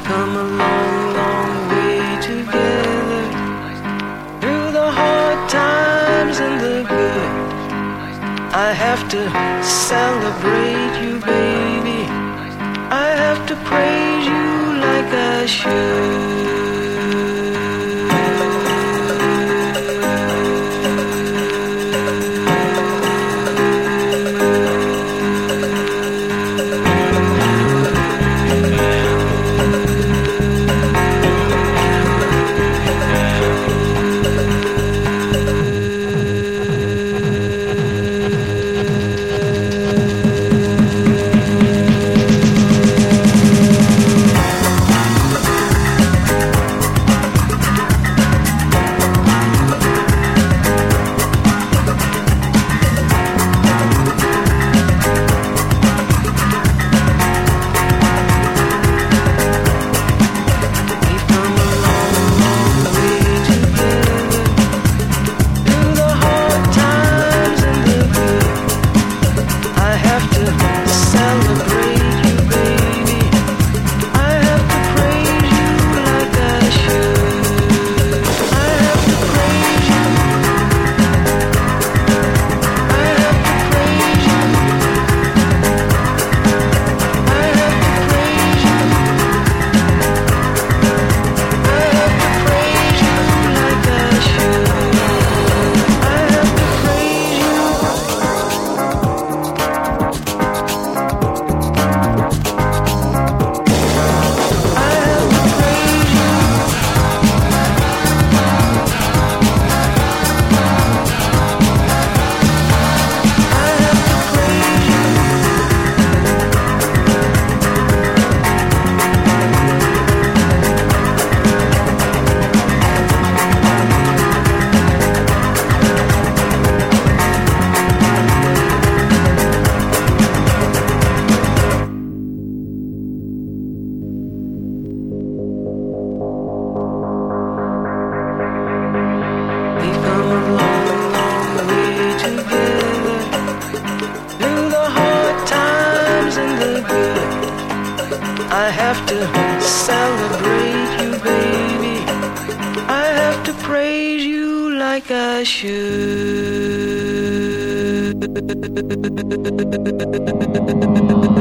come a long, long way together, through the hard times and the good. I have to celebrate you, baby. I have to praise you like I should. I have to celebrate you, baby. I have to praise you like I should.